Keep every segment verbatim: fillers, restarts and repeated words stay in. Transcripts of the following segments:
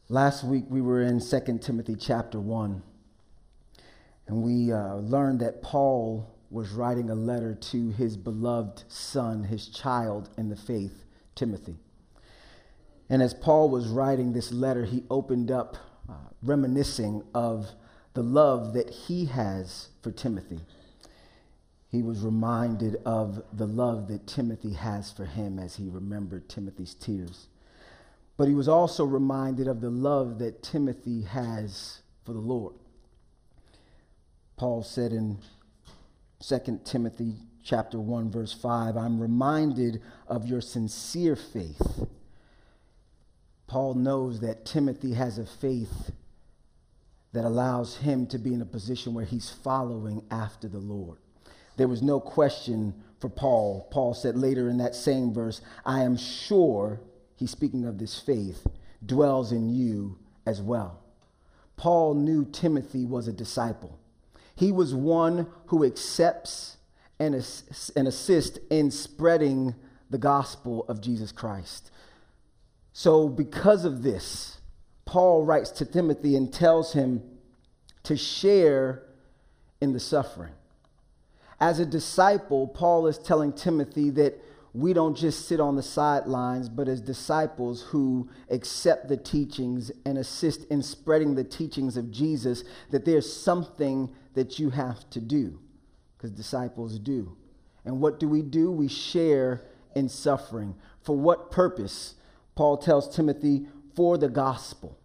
Last week we were in Second Timothy chapter one, and we uh, learned that Paul was writing a letter to his beloved son, his child in the faith, Timothy. And as Paul was writing this letter, he opened up uh, reminiscing of the love that he has for Timothy. He was reminded of the love that Timothy has for him as he remembered Timothy's tears. But he was also reminded of the love that Timothy has for the Lord. Paul said in Second Timothy chapter one, verse five, I'm reminded of your sincere faith. Paul knows that Timothy has a faith that allows him to be in a position where he's following after the Lord. There was no question for Paul. Paul said later in that same verse, I am sure, he's speaking of this faith, dwells in you as well. Paul knew Timothy was a disciple. He was one who accepts and, ass- and assists in spreading the gospel of Jesus Christ. So because of this, Paul writes to Timothy and tells him to share in the suffering. As a disciple, Paul is telling Timothy that we don't just sit on the sidelines, but as disciples who accept the teachings and assist in spreading the teachings of Jesus, that there's something that you have to do, because disciples do. And what do we do? We share in suffering. For what purpose? Paul tells Timothy, for the gospel.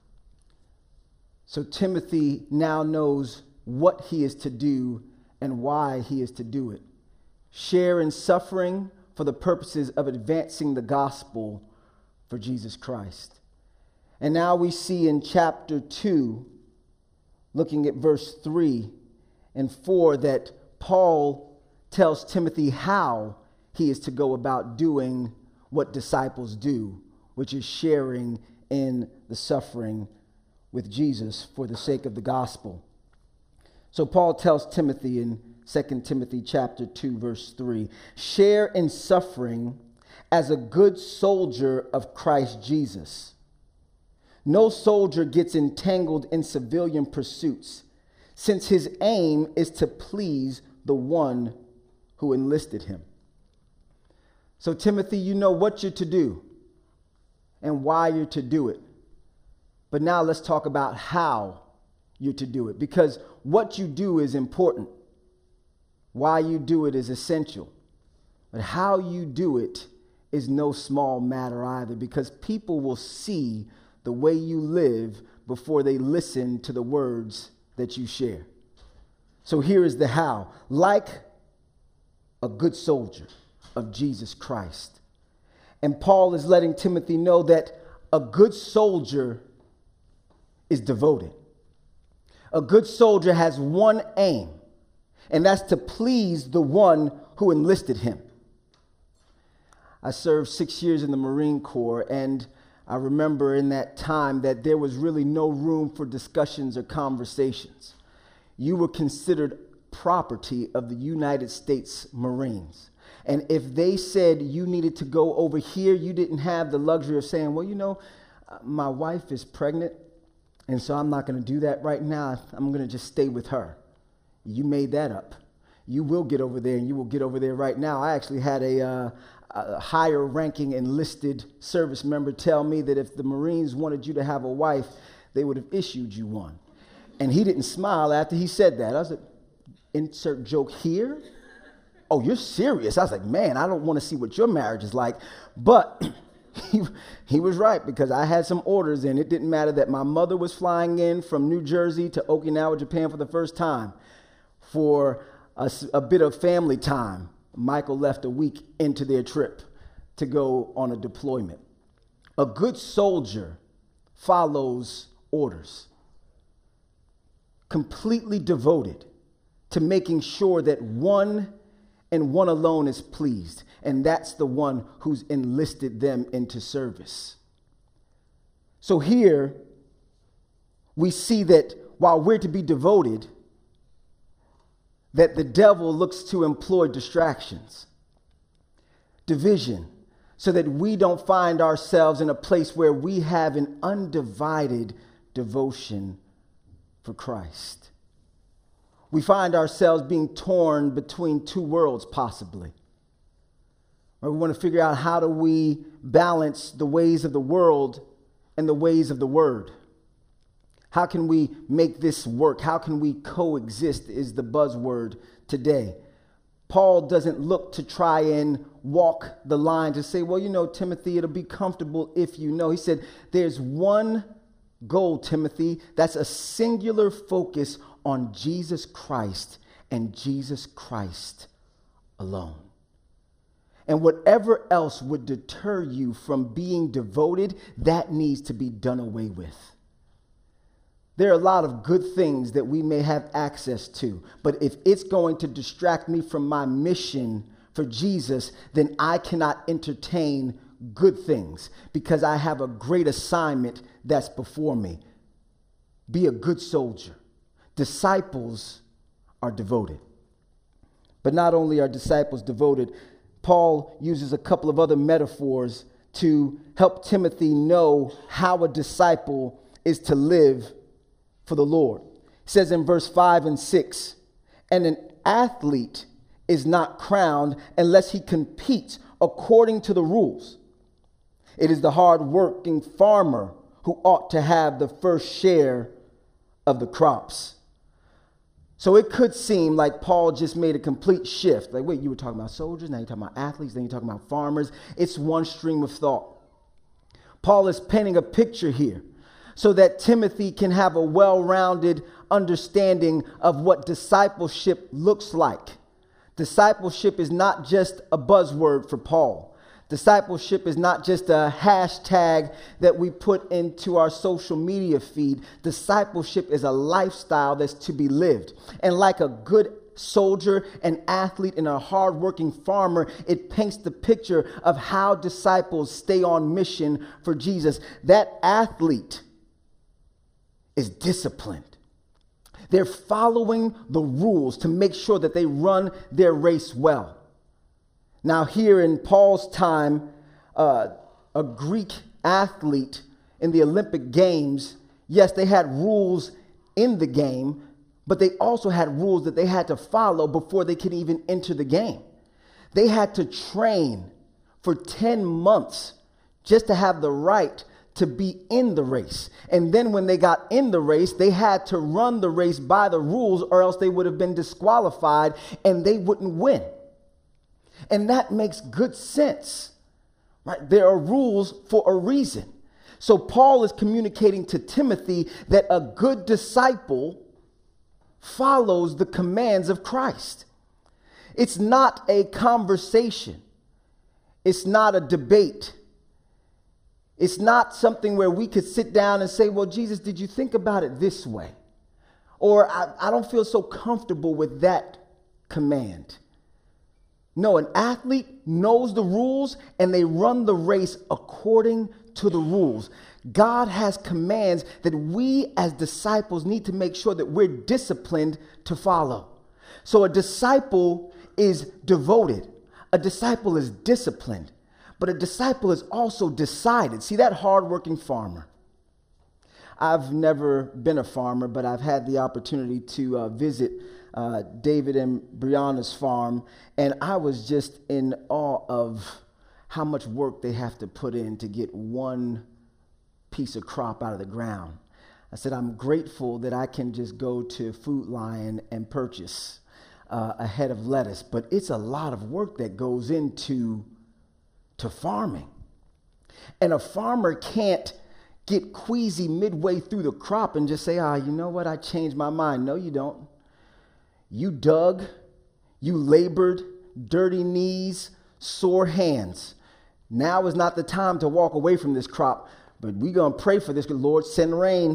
So Timothy now knows what he is to do and why he is to do it. Share in suffering for the purposes of advancing the gospel for Jesus Christ. And now we see in chapter two, looking at verse three and four, that Paul tells Timothy how he is to go about doing what disciples do, which is sharing in the suffering with Jesus for the sake of the gospel. So Paul tells Timothy in Second Timothy chapter two, verse three, share in suffering as a good soldier of Christ Jesus. No soldier gets entangled in civilian pursuits, since his aim is to please the one who enlisted him. So Timothy, you know what you're to do and why you're to do it. But now let's talk about how you're to do it, because what you do is important. Why you do it is essential. But how you do it is no small matter either, because people will see the way you live before they listen to the words that you share. So here is the how. Like a good soldier of Jesus Christ. And Paul is letting Timothy know that a good soldier is devoted. A good soldier has one aim, and that's to please the one who enlisted him. I served six years in the Marine Corps, and I remember in that time that there was really no room for discussions or conversations. You were considered property of the United States Marines. And if they said you needed to go over here, you didn't have the luxury of saying, well, you know, my wife is pregnant, and so I'm not going to do that right now. I'm going to just stay with her. You made that up. You will get over there, and you will get over there right now. I actually had a, uh, a higher ranking enlisted service member tell me that if the Marines wanted you to have a wife, they would have issued you one. And he didn't smile after he said that. I was like, insert joke here? Oh, you're serious? I was like, man, I don't want to see what your marriage is like. But he, he was right, because I had some orders, and it didn't matter that my mother was flying in from New Jersey to Okinawa, Japan for the first time. For a, a bit of family time, Michael left a week into their trip to go on a deployment. A good soldier follows orders, completely devoted to making sure that one and one alone is pleased, and that's the one who's enlisted them into service. So here we see that while we're to be devoted, that the devil looks to employ distractions, division, so that we don't find ourselves in a place where we have an undivided devotion for Christ. We find ourselves being torn between two worlds, possibly. Or we want to figure out, how do we balance the ways of the world and the ways of the word? How can we make this work? How can we coexist is the buzzword today. Paul doesn't look to try and walk the line to say, well, you know, Timothy, it'll be comfortable if you know. He said, there's one goal, Timothy, that's a singular focus on Jesus Christ and Jesus Christ alone. And whatever else would deter you from being devoted, that needs to be done away with. There are a lot of good things that we may have access to, but if it's going to distract me from my mission for Jesus, then I cannot entertain good things because I have a great assignment that's before me. Be a good soldier. Disciples are devoted. But not only are disciples devoted, Paul uses a couple of other metaphors to help Timothy know how a disciple is to live for the Lord. He says in verse five and six, and an athlete is not crowned unless he competes according to the rules. It is the hard-working farmer who ought to have the first share of the crops. So it could seem like Paul just made a complete shift. Like, wait, you were talking about soldiers, now you're talking about athletes, then you're talking about farmers. It's one stream of thought. Paul is painting a picture here so that Timothy can have a well-rounded understanding of what discipleship looks like. Discipleship is not just a buzzword for Paul. Discipleship is not just a hashtag that we put into our social media feed. Discipleship is a lifestyle that's to be lived. And like a good soldier, an athlete, and a hardworking farmer, it paints the picture of how disciples stay on mission for Jesus. That athlete is disciplined. They're following the rules to make sure that they run their race well. Now, here in Paul's time, uh, a Greek athlete in the Olympic Games, yes, they had rules in the game, but they also had rules that they had to follow before they could even enter the game. They had to train for ten months just to have the right to be in the race. And then when they got in the race, they had to run the race by the rules, or else they would have been disqualified and they wouldn't win. And that makes good sense, right? There are rules for a reason. So Paul is communicating to Timothy that a good disciple follows the commands of Christ. It's not a conversation. It's not a debate. It's not something where we could sit down and say, well, Jesus, did you think about it this way? Or I, I don't feel so comfortable with that command. No, an athlete knows the rules and they run the race according to the rules. God has commands that we as disciples need to make sure that we're disciplined to follow. So a disciple is devoted. A disciple is disciplined. But a disciple is also decided. See, that hardworking farmer. I've never been a farmer, but I've had the opportunity to uh, visit uh, David and Brianna's farm, and I was just in awe of how much work they have to put in to get one piece of crop out of the ground. I said, I'm grateful that I can just go to Food Lion and purchase uh, a head of lettuce, but it's a lot of work that goes into to farming. And a farmer can't get queasy midway through the crop and just say, ah, you know what, I changed my mind. No, you don't. You dug, you labored, dirty knees, sore hands. Now is not the time to walk away from this crop, but we're going to pray for this. Lord, send rain.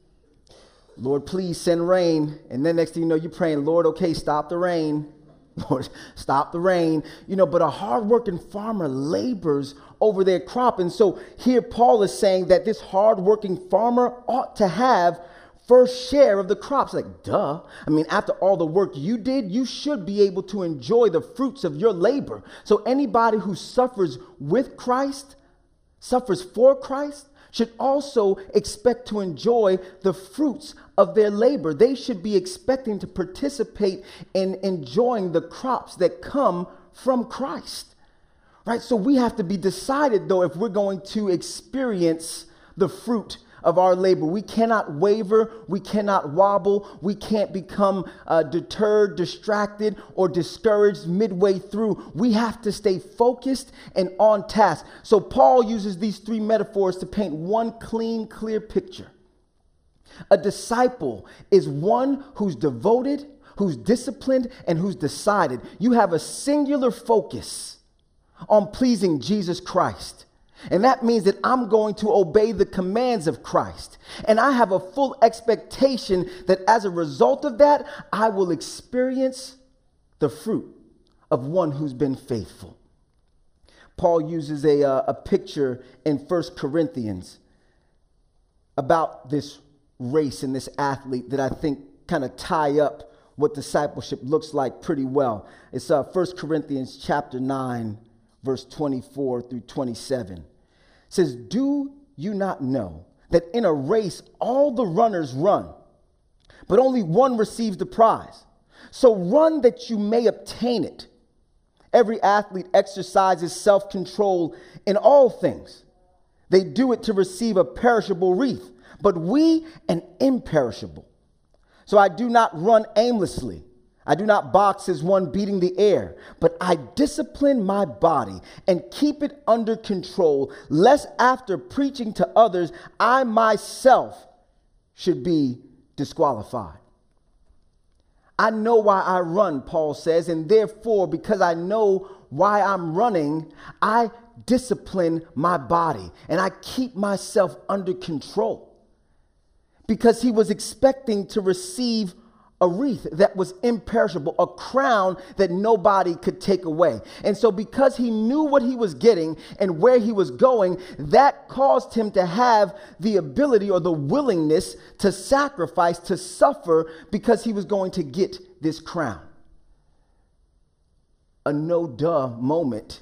Lord, please send rain. And then next thing you know, you're praying, Lord, okay, stop the rain. Lord, stop the rain. You know, but a hardworking farmer labors over their crop. And so here Paul is saying that this hardworking farmer ought to have first share of the crops. Like, duh. I mean, after all the work you did, you should be able to enjoy the fruits of your labor. So anybody who suffers with Christ, suffers for Christ, should also expect to enjoy the fruits of their labor. They should be expecting to participate in enjoying the crops that come from Christ, right? So we have to be decided, though, if we're going to experience the fruit of our labor. We cannot waver, we cannot wobble, we can't become uh, deterred, distracted, or discouraged midway through. We have to stay focused and on task. So Paul uses these three metaphors to paint one clean, clear picture. A disciple is one who's devoted, who's disciplined, and who's decided. You have a singular focus on pleasing Jesus Christ. And that means that I'm going to obey the commands of Christ. And I have a full expectation that as a result of that, I will experience the fruit of one who's been faithful. Paul uses a, uh, a picture in First Corinthians about this race and this athlete that I think kind of tie up what discipleship looks like pretty well. It's uh, First Corinthians chapter nine, verse twenty-four through twenty-seven. It says, do you not know that in a race all the runners run, but only one receives the prize? So run that you may obtain it. Every athlete exercises self-control in all things. They do it to receive a perishable wreath, but we an imperishable. So I do not run aimlessly. I do not box as one beating the air, but I discipline my body and keep it under control, lest after preaching to others, I myself should be disqualified. I know why I run, Paul says, and therefore, because I know why I'm running, I discipline my body and I keep myself under control. Because he was expecting to receive a wreath that was imperishable, a crown that nobody could take away. And so because he knew what he was getting and where he was going, that caused him to have the ability or the willingness to sacrifice, to suffer, because he was going to get this crown. A no-duh moment,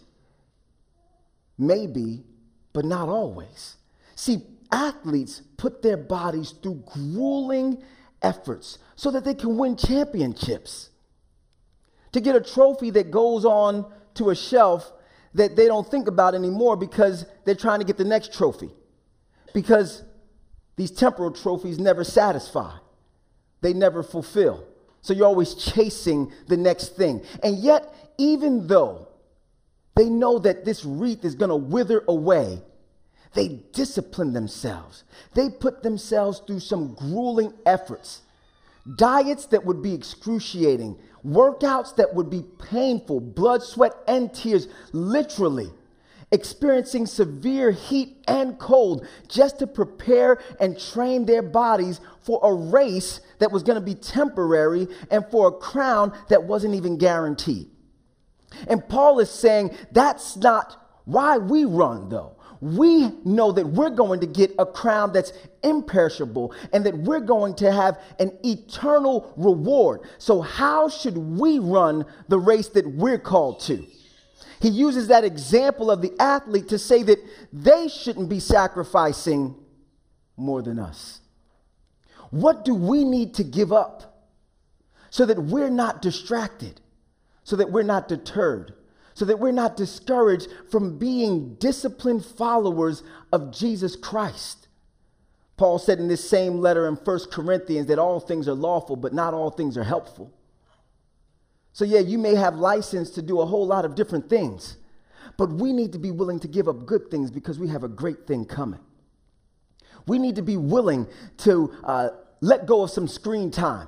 maybe, but not always. See, athletes put their bodies through grueling efforts so that they can win championships, to get a trophy that goes on to a shelf that they don't think about anymore because they're trying to get the next trophy, because these temporal trophies never satisfy. They never fulfill. So you're always chasing the next thing. And yet, even though they know that this wreath is going to wither away, they discipline themselves. They put themselves through some grueling efforts, diets that would be excruciating, workouts that would be painful, blood, sweat, and tears, literally experiencing severe heat and cold just to prepare and train their bodies for a race that was going to be temporary and for a crown that wasn't even guaranteed. And Paul is saying that's not why we run, though. We know that we're going to get a crown that's imperishable and that we're going to have an eternal reward. So how should we run the race that we're called to? He uses that example of the athlete to say that they shouldn't be sacrificing more than us. What do we need to give up so that we're not distracted, so that we're not deterred, so that we're not discouraged from being disciplined followers of Jesus Christ? Paul said in this same letter in First Corinthians that all things are lawful, but not all things are helpful. So yeah, you may have license to do a whole lot of different things, but we need to be willing to give up good things because we have a great thing coming. We need to be willing to uh, let go of some screen time.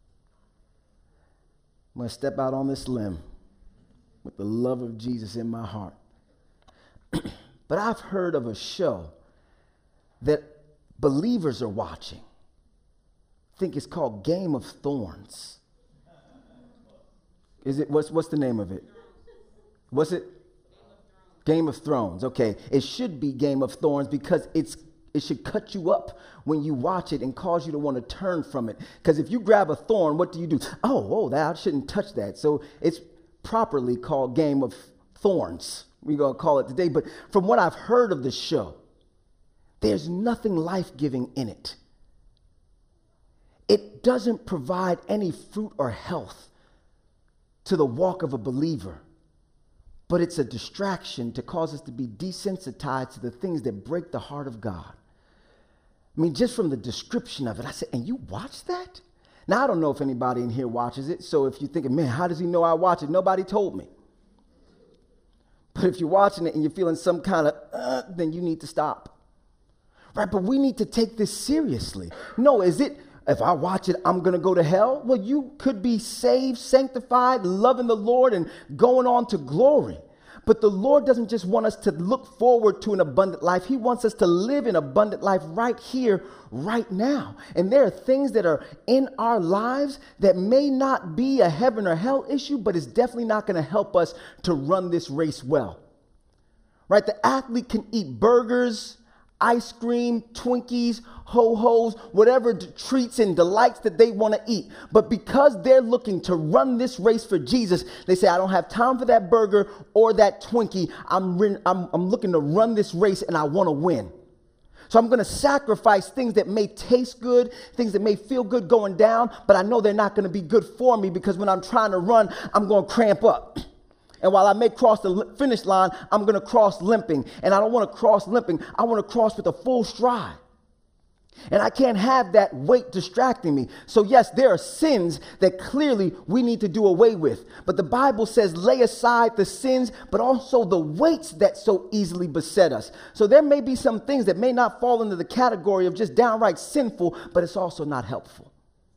I'm going to step out on this limb with the love of Jesus in my heart. But I've heard of a show that believers are watching. I think it's called Game of Thorns. Is it, what's, what's the name of it? What's it? Game of Thrones. Okay. It should be Game of Thorns because it's it should cut you up when you watch it and cause you to want to turn from it. Because if you grab a thorn, what do you do? Oh, oh, that, I shouldn't touch that. So it's properly called Game of Thorns. We're going to call it today. But from what I've heard of the show, there's nothing life-giving in it. It doesn't provide any fruit or health to the walk of a believer, but it's a distraction to cause us to be desensitized to the things that break the heart of God. I mean, just from the description of it, I said, and you watch that? Now, I don't know if anybody in here watches it, so if you're thinking, man, how does he know I watch it? Nobody told me. But if you're watching it and you're feeling some kind of, uh, then you need to stop. Right, but we need to take this seriously. No, is it, if I watch it, I'm going to go to hell? Well, you could be saved, sanctified, loving the Lord, and going on to glory. But the Lord doesn't just want us to look forward to an abundant life. He wants us to live an abundant life right here, right now. And there are things that are in our lives that may not be a heaven or hell issue, but it's definitely not going to help us to run this race well. Right? The athlete can eat burgers, ice cream, Twinkies, ho-hos, whatever d- treats and delights that they want to eat. But because they're looking to run this race for Jesus, they say, I don't have time for that burger or that Twinkie. I'm, re- I'm, I'm looking to run this race and I want to win. So I'm going to sacrifice things that may taste good, things that may feel good going down, but I know they're not going to be good for me because when I'm trying to run, I'm going to cramp up. And while I may cross the finish line, I'm going to cross limping. And I don't want to cross limping. I want to cross with a full stride. And I can't have that weight distracting me. So yes, there are sins that clearly we need to do away with. But the Bible says lay aside the sins, but also the weights that so easily beset us. So there may be some things that may not fall into the category of just downright sinful, but it's also not helpful.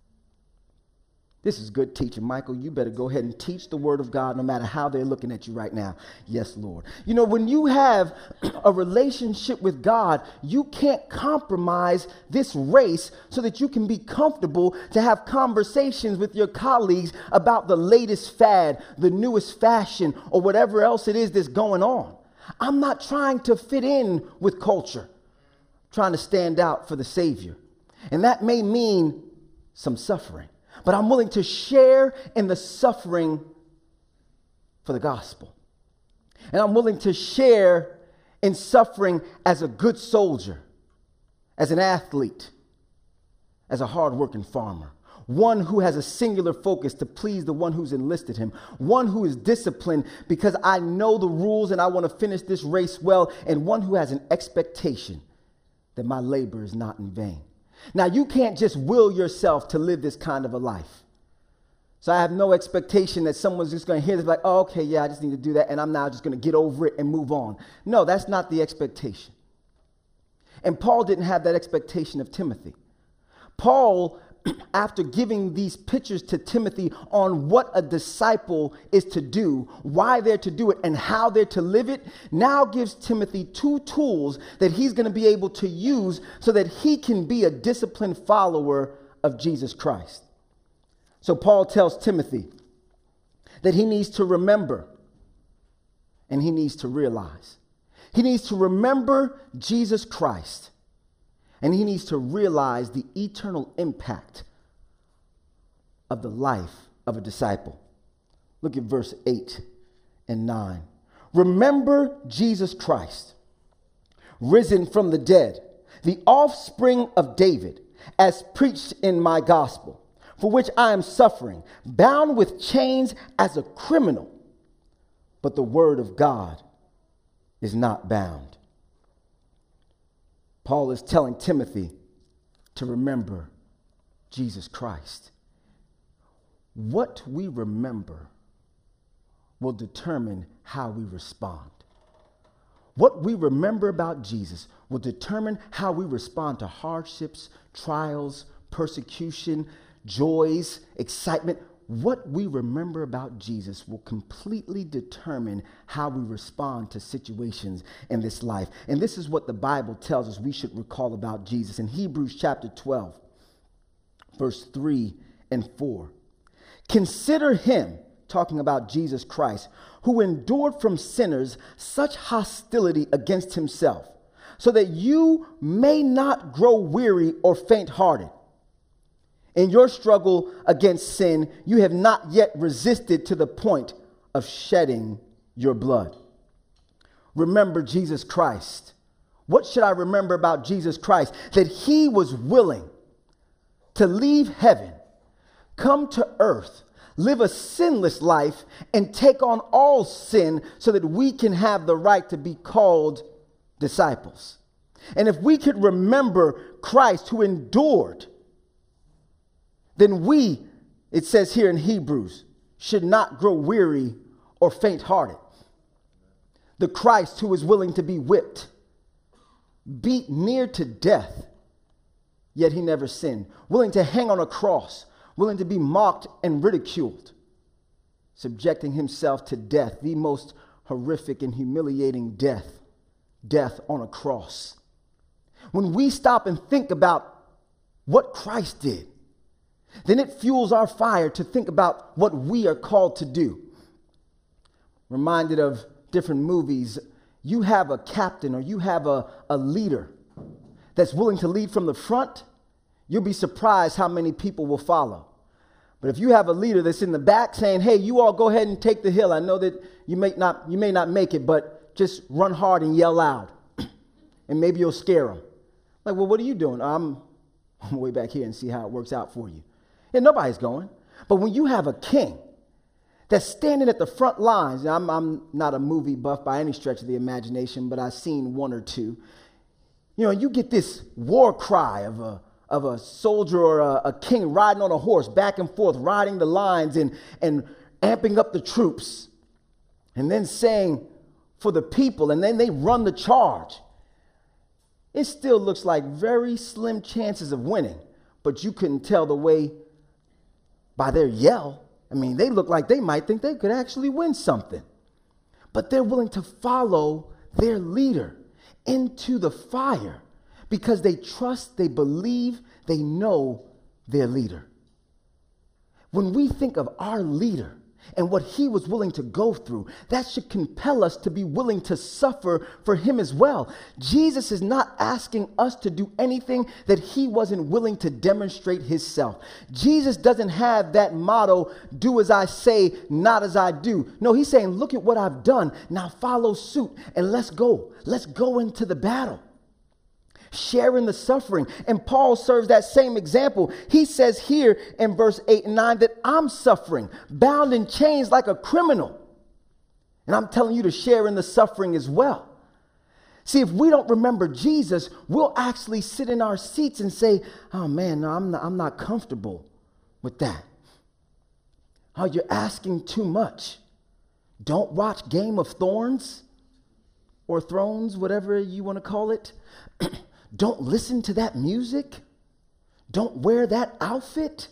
This is good teaching, Michael. You better go ahead and teach the word of God no matter how they're looking at you right now. Yes, Lord. You know, when you have a relationship with God, you can't compromise this race so that you can be comfortable to have conversations with your colleagues about the latest fad, the newest fashion, or whatever else it is that's going on. I'm not trying to fit in with culture, I'm trying to stand out for the Savior. And that may mean some suffering. But I'm willing to share in the suffering for the gospel. And I'm willing to share in suffering as a good soldier, as an athlete, as a hardworking farmer. One who has a singular focus to please the one who's enlisted him. One who is disciplined because I know the rules and I want to finish this race well. And one who has an expectation that my labor is not in vain. Now, you can't just will yourself to live this kind of a life. So I have no expectation that someone's just going to hear this like, oh, okay, yeah, I just need to do that, and I'm now just going to get over it and move on. No, that's not the expectation. And Paul didn't have that expectation of Timothy. Paul, after giving these pictures to Timothy on what a disciple is to do, why they're to do it, and how they're to live it, now gives Timothy two tools that he's going to be able to use so that he can be a disciplined follower of Jesus Christ. So Paul tells Timothy that he needs to remember and he needs to realize. He needs to remember Jesus Christ. And he needs to realize the eternal impact of the life of a disciple. Look at verse eight and nine. Remember Jesus Christ, risen from the dead, the offspring of David, as preached in my gospel, for which I am suffering, bound with chains as a criminal. But the word of God is not bound. Paul is telling Timothy to remember Jesus Christ. What we remember will determine how we respond. What we remember about Jesus will determine how we respond to hardships, trials, persecution, joys, excitement. What we remember about Jesus will completely determine how we respond to situations in this life. And this is what the Bible tells us we should recall about Jesus. In Hebrews chapter twelve, verse three and four. Consider him, talking about Jesus Christ, who endured from sinners such hostility against himself, so that you may not grow weary or faint-hearted. In your struggle against sin, you have not yet resisted to the point of shedding your blood. Remember Jesus Christ. What should I remember about Jesus Christ? That he was willing to leave heaven, come to earth, live a sinless life, and take on all sin so that we can have the right to be called disciples. And if we could remember Christ who endured, then we, it says here in Hebrews, should not grow weary or faint-hearted. The Christ who was willing to be whipped, beat near to death, yet he never sinned. Willing to hang on a cross, willing to be mocked and ridiculed, subjecting himself to death, the most horrific and humiliating death, death on a cross. When we stop and think about what Christ did, then it fuels our fire to think about what we are called to do. Reminded of different movies, you have a captain or you have a, a leader that's willing to lead from the front, you'll be surprised how many people will follow. But if you have a leader that's in the back saying, hey, you all go ahead and take the hill. I know that you may not, you may not make it, but just run hard and yell loud. And maybe you'll scare them. Like, well, what are you doing? I'm, I'm way back here and see how it works out for you. And nobody's going. But when you have a king that's standing at the front lines, and I'm, I'm not a movie buff by any stretch of the imagination, but I've seen one or two. You know, you get this war cry of a of a soldier or a, a king riding on a horse, back and forth, riding the lines and, and amping up the troops, and then saying for the people, and then they run the charge. It still looks like very slim chances of winning, but you couldn't tell the way by their yell. I mean, they look like they might think they could actually win something, but they're willing to follow their leader into the fire because they trust, they believe, they know their leader. When we think of our leader and what he was willing to go through, that should compel us to be willing to suffer for him as well. Jesus is not asking us to do anything that he wasn't willing to demonstrate himself. Jesus doesn't have that motto, do as I say, not as I do. No, he's saying, look at what I've done. Now follow suit and let's go. Let's go into the battle. Sharing the suffering. And Paul serves that same example. He says here in verse eight and nine that I'm suffering, bound in chains like a criminal. And I'm telling you to share in the suffering as well. See, if we don't remember Jesus, we'll actually sit in our seats and say, oh man, no, I'm not, I'm not comfortable with that. Oh, you're asking too much. Don't watch Game of Thorns or Thrones, whatever you want to call it. Don't listen to that music. Don't wear that outfit.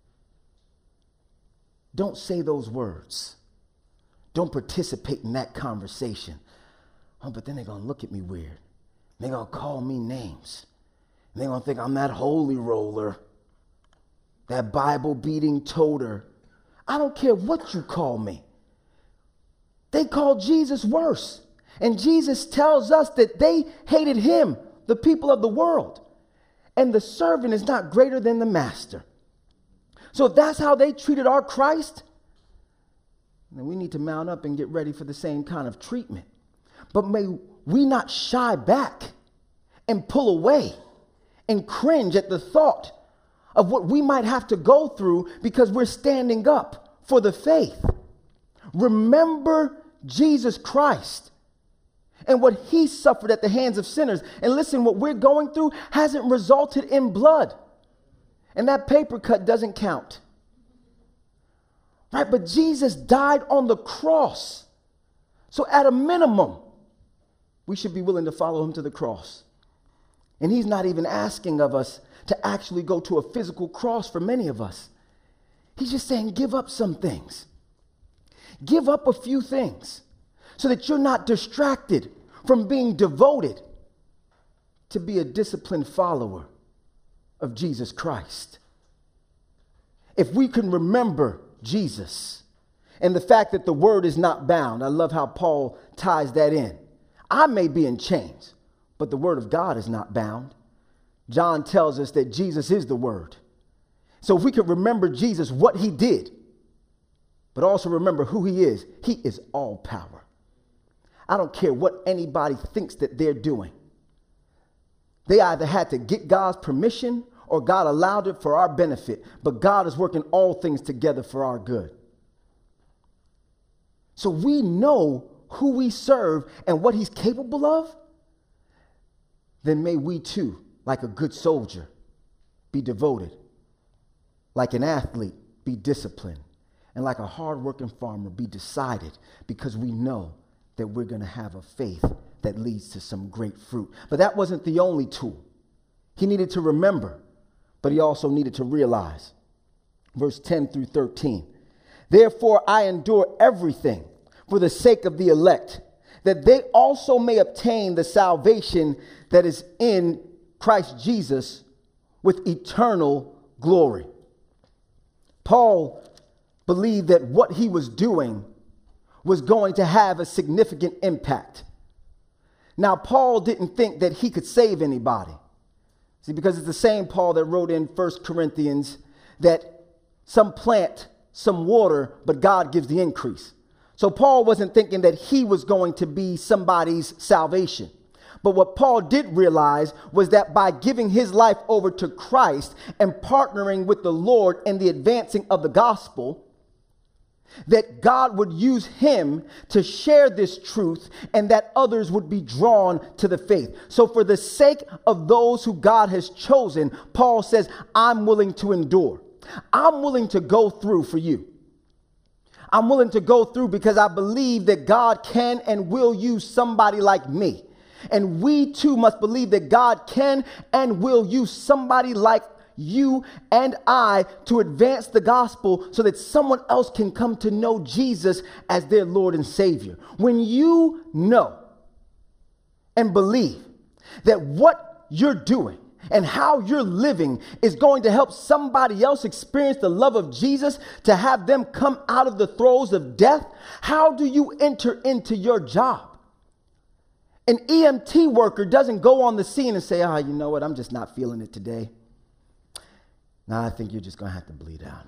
Don't say those words. Don't participate in that conversation. Oh, but then they're going to look at me weird. They're going to call me names. And they're going to think I'm that holy roller, that Bible-beating toter. I don't care what you call me. They call Jesus worse. And Jesus tells us that they hated him, the people of the world. And the servant is not greater than the master. So if that's how they treated our Christ, then we need to mount up and get ready for the same kind of treatment. But may we not shy back and pull away and cringe at the thought of what we might have to go through because we're standing up for the faith. Remember Jesus Christ and what he suffered at the hands of sinners. And listen, what we're going through hasn't resulted in blood. And that paper cut doesn't count. Right? But Jesus died on the cross. So at a minimum, we should be willing to follow him to the cross. And he's not even asking of us to actually go to a physical cross for many of us. He's just saying, give up some things. Give up a few things so that you're not distracted from being devoted to be a disciplined follower of Jesus Christ. If we can remember Jesus and the fact that the word is not bound, I love how Paul ties that in. I may be in chains, but the word of God is not bound. John tells us that Jesus is the word. So if we could remember Jesus, what he did, but also remember who he is, he is all power. I don't care what anybody thinks that they're doing. They either had to get God's permission or God allowed it for our benefit, but God is working all things together for our good. So we know who we serve and what he's capable of, then may we too, like a good soldier, be devoted, like an athlete, be disciplined, and like a hardworking farmer, be decided, because we know that we're going to have a faith that leads to some great fruit. But that wasn't the only tool. He needed to remember, but he also needed to realize. Verse ten through thirteen. Therefore I endure everything for the sake of the elect, that they also may obtain the salvation that is in Christ Jesus with eternal glory. Paul believed that what he was doing was going to have a significant impact. Now, Paul didn't think that he could save anybody. See, because it's the same Paul that wrote in First Corinthians that some plant, some water, but God gives the increase. So Paul wasn't thinking that he was going to be somebody's salvation. But what Paul did realize was that by giving his life over to Christ and partnering with the Lord in the advancing of the gospel, that God would use him to share this truth and that others would be drawn to the faith. So for the sake of those who God has chosen, Paul says, I'm willing to endure. I'm willing to go through for you. I'm willing to go through because I believe that God can and will use somebody like me. And we too must believe that God can and will use somebody like you and I to advance the gospel so that someone else can come to know Jesus as their Lord and Savior. When you know and believe that what you're doing and how you're living is going to help somebody else experience the love of Jesus, to have them come out of the throes of death, how do you enter into your job? An E M T worker doesn't go on the scene and say, ah, oh, you know what, I'm just not feeling it today. Now I think you're just going to have to bleed out.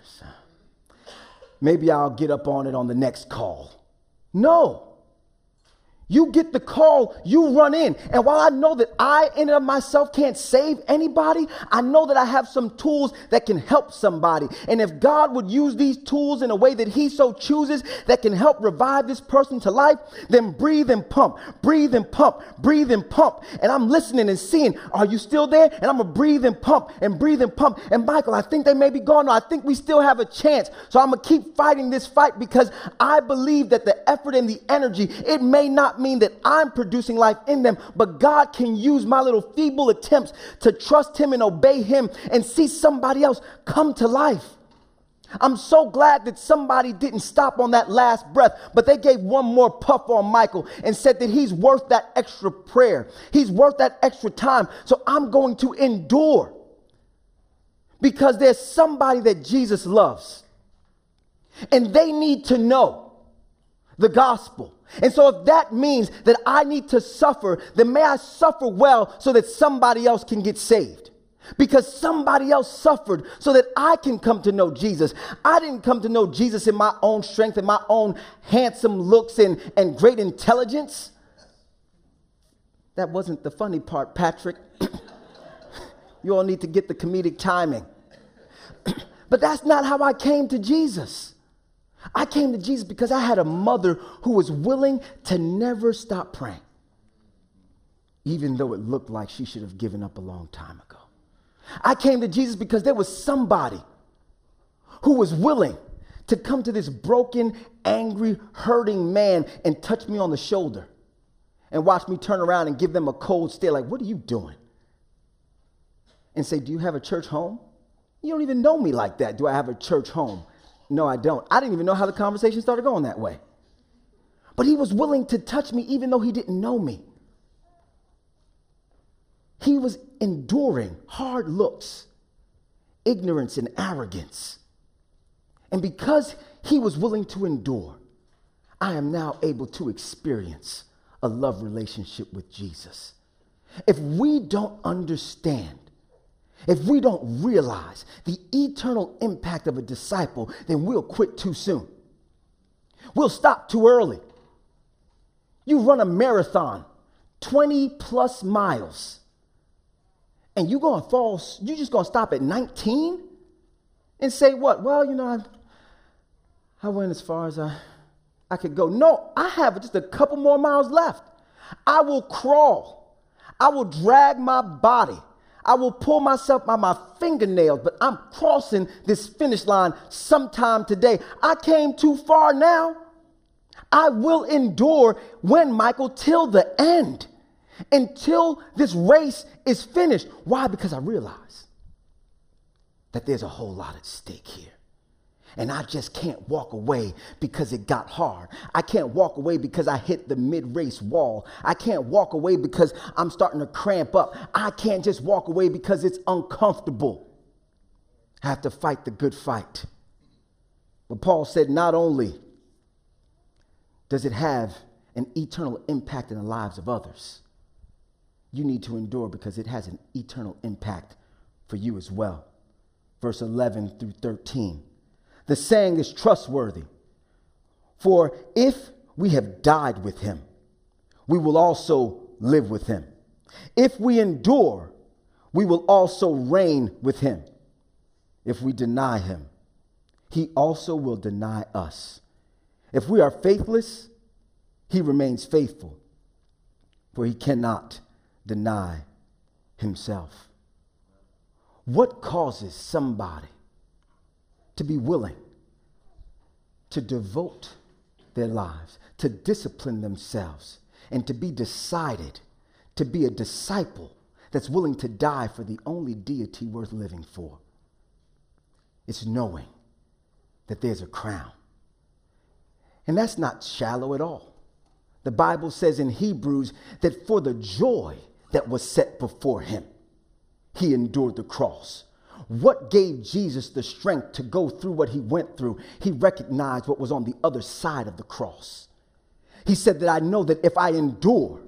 Maybe I'll get up on it on the next call. No. You get the call, you run in. And while I know that I in and of myself can't save anybody, I know that I have some tools that can help somebody. And if God would use these tools in a way that he so chooses that can help revive this person to life, then breathe and pump, breathe and pump, breathe and pump. And I'm listening and seeing, are you still there? And I'm going to breathe and pump and breathe and pump. And Michael, I think they may be gone. No, I think we still have a chance. So I'm going to keep fighting this fight because I believe that the effort and the energy, it may not mean that I'm producing life in them, but God can use my little feeble attempts to trust him and obey him and see somebody else come to life. I'm so glad that somebody didn't stop on that last breath, but they gave one more puff on Michael and said that he's worth that extra prayer. He's worth that extra time. So I'm going to endure because there's somebody that Jesus loves and they need to know the gospel. And so if that means that I need to suffer, then may I suffer well so that somebody else can get saved. Because somebody else suffered so that I can come to know Jesus. I didn't come to know Jesus in my own strength and my own handsome looks and, and great intelligence. That wasn't the funny part, Patrick. You all need to get the comedic timing. But that's not how I came to Jesus. I came to Jesus because I had a mother who was willing to never stop praying, even though it looked like she should have given up a long time ago. I came to Jesus because there was somebody who was willing to come to this broken, angry, hurting man and touch me on the shoulder and watch me turn around and give them a cold stare like, what are you doing? And say, do you have a church home? You don't even know me like that. Do I have a church home? No, I don't. I didn't even know how the conversation started going that way. But he was willing to touch me even though he didn't know me. He was enduring hard looks, ignorance, and arrogance. And because he was willing to endure, I am now able to experience a love relationship with Jesus. if we don't understand, if we don't realize the eternal impact of a disciple, then we'll quit too soon. We'll stop too early. You run a marathon, twenty plus miles, and you're going to fall, you're just going to stop at nineteen and say what? Well, you know, I, I went as far as I, I could go. No, I have just a couple more miles left. I will crawl. I will drag my body. I will pull myself by my fingernails, but I'm crossing this finish line sometime today. I came too far now. I will endure when, Michael, till the end, until this race is finished. Why? Because I realize that there's a whole lot at stake here. And I just can't walk away because it got hard. I can't walk away because I hit the mid-race wall. I can't walk away because I'm starting to cramp up. I can't just walk away because it's uncomfortable. I have to fight the good fight. But Paul said not only does it have an eternal impact in the lives of others, you need to endure because it has an eternal impact for you as well. Verse eleven through thirteen. The saying is trustworthy. For if we have died with him, we will also live with him. If we endure, we will also reign with him. If we deny him, he also will deny us. If we are faithless, he remains faithful, for he cannot deny himself. What causes somebody to be willing to devote their lives, to discipline themselves, and to be decided to be a disciple that's willing to die for the only deity worth living for? It's knowing that there's a crown. And that's not shallow at all. The Bible says in Hebrews that for the joy that was set before him, he endured the cross. What gave Jesus the strength to go through what he went through? He recognized what was on the other side of the cross. He said that I know that if I endure,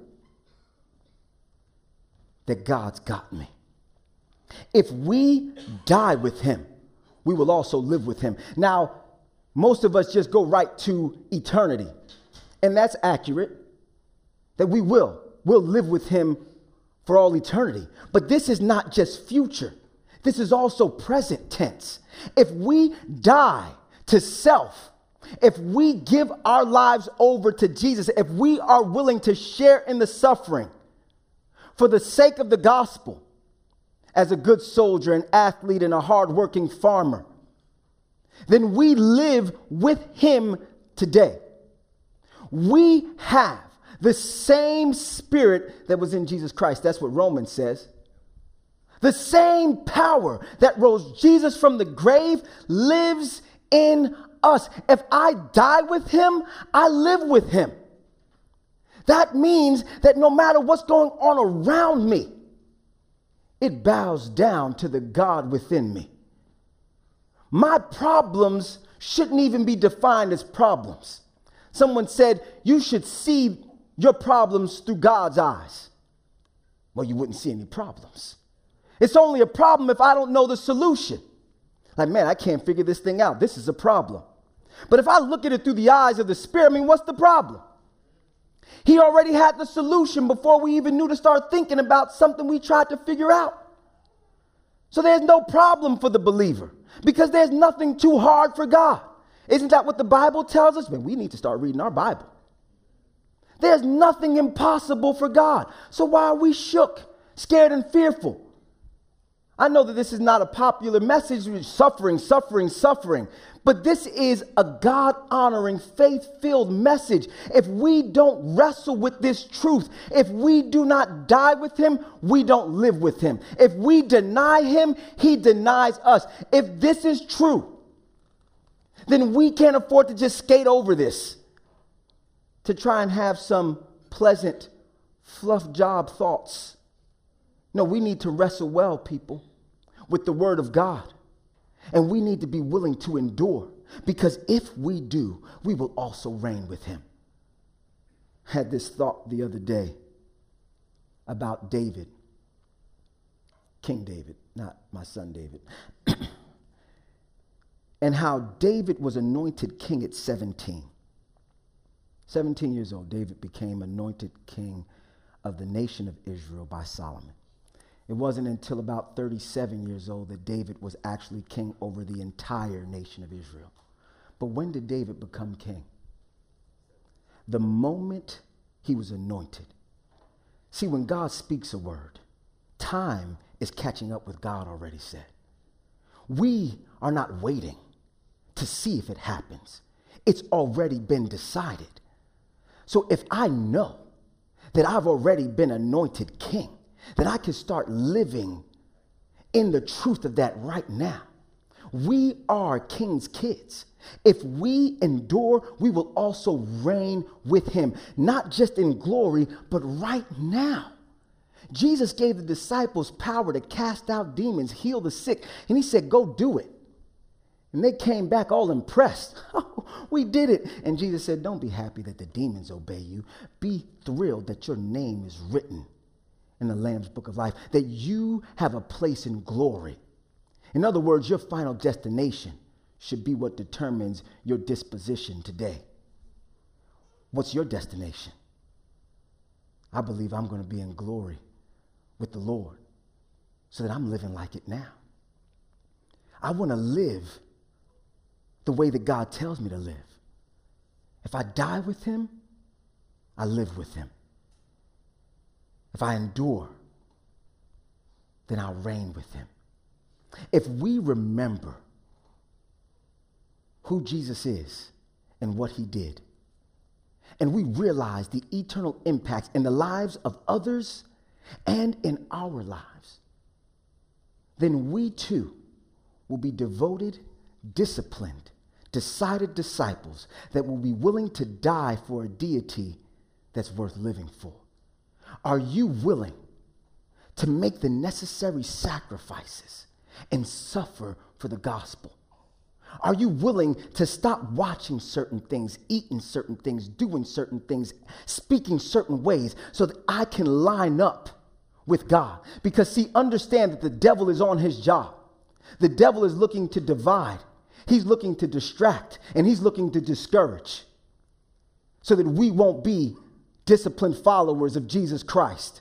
that God's got me. If we die with him, we will also live with him. Now, most of us just go right to eternity. And that's accurate, that we will. We'll live with him for all eternity. But this is not just future. This is also present tense. If we die to self, if we give our lives over to Jesus, if we are willing to share in the suffering for the sake of the gospel, as a good soldier, an athlete, and a hardworking farmer, then we live with him today. We have the same spirit that was in Jesus Christ. That's what Romans says. The same power that rose Jesus from the grave lives in us. If I die with him, I live with him. That means that no matter what's going on around me, it bows down to the God within me. My problems shouldn't even be defined as problems. Someone said, you should see your problems through God's eyes. Well, you wouldn't see any problems. It's only a problem if I don't know the solution. Like, man, I can't figure this thing out. This is a problem. But if I look at it through the eyes of the Spirit, I mean, what's the problem? He already had the solution before we even knew to start thinking about something we tried to figure out. So there's no problem for the believer because there's nothing too hard for God. Isn't that what the Bible tells us? Man, we need to start reading our Bible. There's nothing impossible for God. So why are we shook, scared, and fearful? I know that this is not a popular message, suffering, suffering, suffering. But this is a God-honoring, faith-filled message. If we don't wrestle with this truth, if we do not die with him, we don't live with him. If we deny him, he denies us. If this is true, then we can't afford to just skate over this to try and have some pleasant fluff job thoughts. No, we need to wrestle well, people, with the word of God. And we need to be willing to endure, because if we do, we will also reign with him. I had this thought the other day. about David, King David, not my son David, and how David was anointed king at seventeen. seventeen years old, David became anointed king of the nation of Israel by Solomon. It wasn't until about thirty-seven years old that David was actually king over the entire nation of Israel. But when did David become king? The moment he was anointed. See, when God speaks a word, time is catching up with God already said. We are not waiting to see if it happens. It's already been decided. So if I know that I've already been anointed king, that I can start living in the truth of that right now. We are king's kids. If we endure, we will also reign with him, not just in glory, but right now. Jesus gave the disciples power to cast out demons, heal the sick, and he said, go do it. And they came back all impressed. Oh, we did it. And Jesus said, don't be happy that the demons obey you. Be thrilled that your name is written in the Lamb's Book of Life, that you have a place in glory. In other words, your final destination should be what determines your disposition today. What's your destination? I believe I'm going to be in glory with the Lord so that I'm living like it now. I want to live the way that God tells me to live. If I die with him, I live with him. If I endure, then I'll reign with him. If we remember who Jesus is and what he did, and we realize the eternal impacts in the lives of others and in our lives, then we too will be devoted, disciplined, decided disciples that will be willing to die for a deity that's worth living for. Are you willing to make the necessary sacrifices and suffer for the gospel? Are you willing to stop watching certain things, eating certain things, doing certain things, speaking certain ways so that I can line up with God? Because see, understand that the devil is on his job. The devil is looking to divide. He's looking to distract, and he's looking to discourage so that we won't be disciplined followers of Jesus Christ.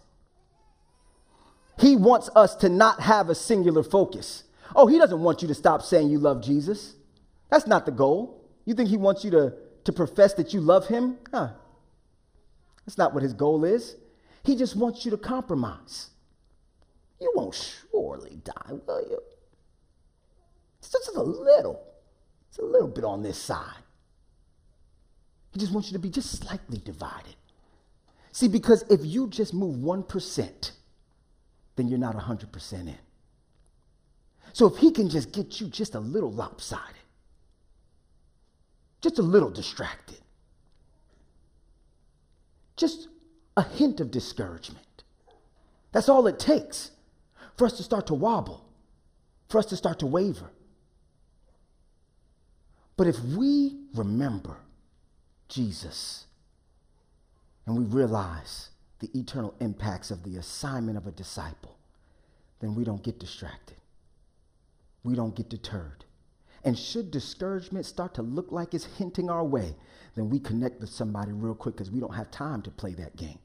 He wants us to not have a singular focus. Oh, he doesn't want you to stop saying you love Jesus. That's not the goal. You think he wants you to, to profess that you love him? Huh. That's not what his goal is. He just wants you to compromise. You won't surely die, will you? It's just a little. It's a little bit on this side. He just wants you to be just slightly divided. See, because if you just move one percent, then you're not one hundred percent in. So if he can just get you just a little lopsided, just a little distracted, just a hint of discouragement, that's all it takes for us to start to wobble, for us to start to waver. But if we remember Jesus and we realize the eternal impacts of the assignment of a disciple, then we don't get distracted. We don't get deterred. And should discouragement start to look like it's hinting our way, then we connect with somebody real quick because we don't have time to play that game.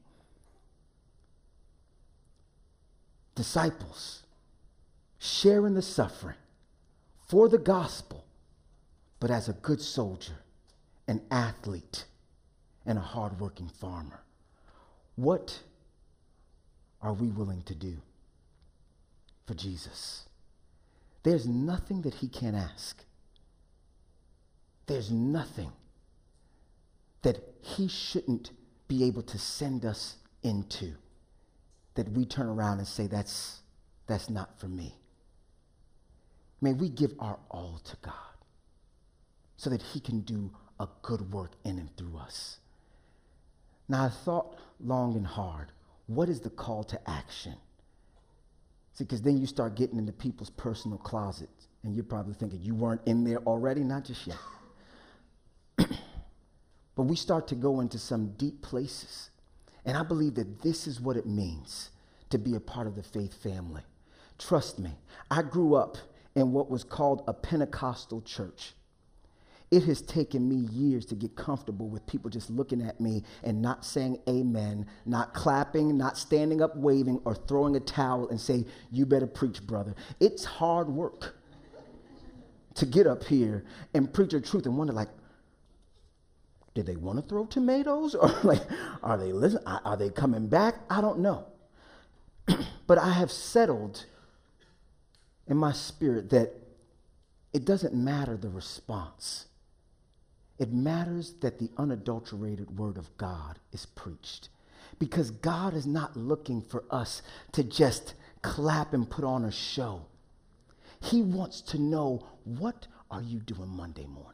Disciples, sharing the suffering for the gospel, but as a good soldier, an athlete, and a hardworking farmer. What are we willing to do for Jesus? There's nothing that he can't ask. There's nothing that he shouldn't be able to send us into that we turn around and say, that's, that's not for me. May we give our all to God so that he can do a good work in and through us. Now, I thought long and hard, what is the call to action? See, because then you start getting into people's personal closets, and you're probably thinking, you weren't in there already? Not just yet. But we start to go into some deep places. And I believe that this is what it means to be a part of the faith family. Trust me, I grew up in what was called a Pentecostal church. It has taken me years to get comfortable with people just looking at me and not saying amen, not clapping, not standing up waving, or throwing a towel and say, you better preach, brother. It's hard work to get up here and preach the truth and wonder, like, did they want to throw tomatoes? Or like, are they listening? Are they coming back? I don't know. But I have settled in my spirit that it doesn't matter the response. It matters that the unadulterated word of God is preached. Because God is not looking for us to just clap and put on a show. He wants to know, what are you doing Monday morning?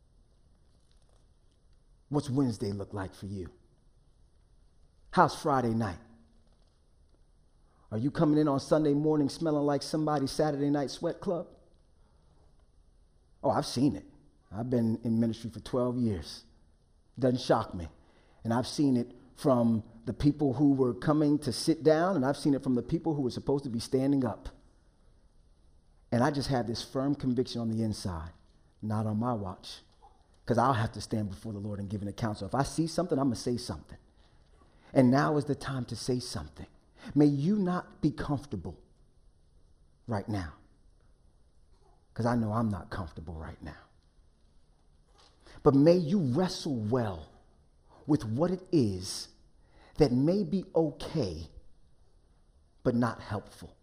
What's Wednesday look like for you? How's Friday night? Are you coming in on Sunday morning smelling like somebody's Saturday night sweat club? Oh, I've seen it. I've been in ministry for twelve years. Doesn't shock me. And I've seen it from the people who were coming to sit down, and I've seen it from the people who were supposed to be standing up. And I just have this firm conviction on the inside, not on my watch, because I'll have to stand before the Lord and give an account. So if I see something, I'm going to say something. And now is the time to say something. May you not be comfortable right now, because I know I'm not comfortable right now. But may you wrestle well with what it is that may be okay, but not helpful.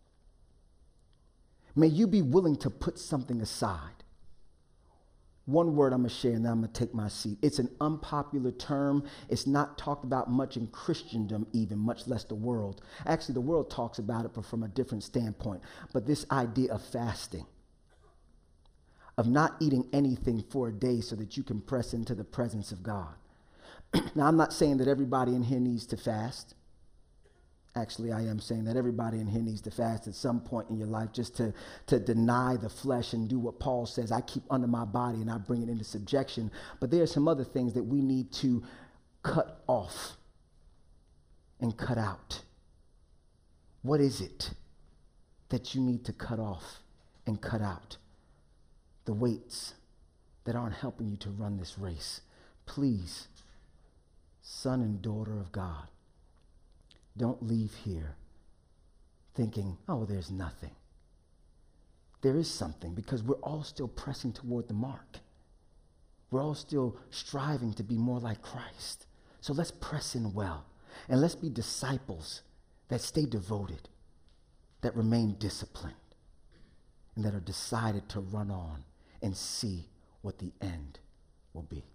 May you be willing to put something aside. One word I'm going to share, and then I'm going to take my seat. It's an unpopular term. It's not talked about much in Christendom even, much less the world. Actually, the world talks about it, but from a different standpoint. But this idea of fasting, of not eating anything for a day so that you can press into the presence of God. Now, I'm not saying that everybody in here needs to fast. Actually, I am saying that everybody in here needs to fast at some point in your life, just to, to deny the flesh and do what Paul says, I keep under my body and I bring it into subjection. But there are some other things that we need to cut off and cut out. What is it that you need to cut off and cut out? The weights that aren't helping you to run this race. Please, son and daughter of God, don't leave here thinking, oh, there's nothing. There is something, because we're all still pressing toward the mark. We're all still striving to be more like Christ. So let's press in well, and let's be disciples that stay devoted, that remain disciplined, and that are decided to run on and see what the end will be.